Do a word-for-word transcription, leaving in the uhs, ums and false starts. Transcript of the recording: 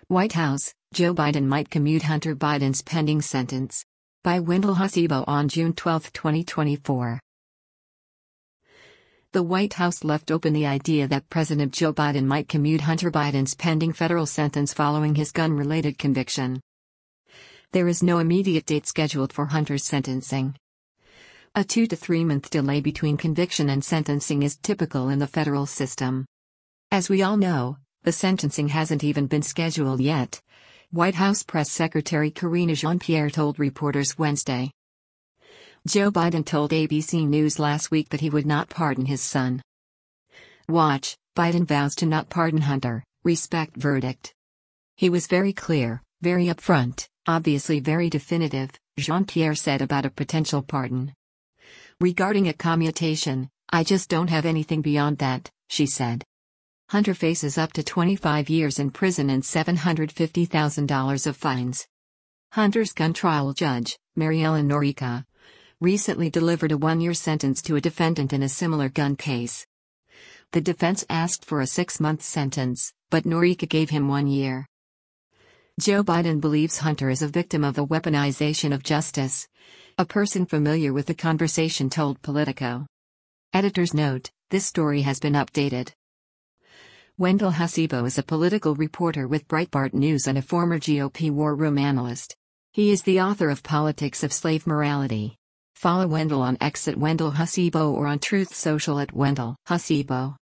White House, Joe Biden might commute Hunter Biden's pending sentence. By Wendell Hasibo on June twelfth, twenty twenty-four. The White House left open the idea that President Joe Biden might commute Hunter Biden's pending federal sentence following his gun-related conviction. There is no immediate date scheduled for Hunter's sentencing. A two to three month delay between conviction and sentencing is typical in the federal system. As we all know, the sentencing hasn't even been scheduled yet, White House Press Secretary Karine Jean-Pierre told reporters Wednesday. Joe Biden told A B C News last week that he would not pardon his son. Watch, Biden vows to not pardon Hunter, respect verdict. He was very clear, very upfront, obviously very definitive, Jean-Pierre said about a potential pardon. Regarding a commutation, I just don't have anything beyond that, she said. Hunter faces up to twenty-five years in prison and seven hundred fifty thousand dollars of fines. Hunter's gun trial judge, Mary Ellen Noreika, recently delivered a one-year sentence to a defendant in a similar gun case. The defense asked for a six-month sentence, but Noreika gave him one year. Joe Biden believes Hunter is a victim of the weaponization of justice, a person familiar with the conversation told Politico. Editor's note: this story has been updated. Wendell Hasibo is a political reporter with Breitbart News and a former G O P war room analyst. He is the author of Politics of Slave Morality. Follow Wendell on X at Wendell Hasibo or on Truth Social at Wendell Hasibo.